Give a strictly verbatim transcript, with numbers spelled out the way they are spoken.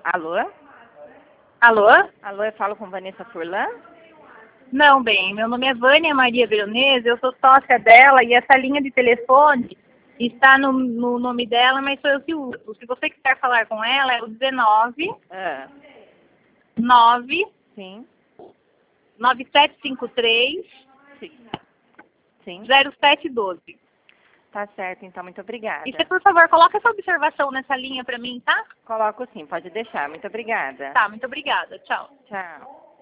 Alô? Alô? Alô, eu falo com Vanessa Furlan? Não, bem, meu nome é Vânia Maria Veronese, eu sou sócia dela e essa linha de telefone está no, no nome dela, mas sou eu que uso. Se você quiser falar com ela, é o dezenove, Ah, nove, sim, nove sete cinco três, sim. Sim, zero sete um dois. tá certo, então, muito obrigada. E você, por favor, coloca essa observação nessa linha para mim, tá? Coloco sim, pode deixar. Muito obrigada. Tá, muito obrigada. Tchau. Tchau.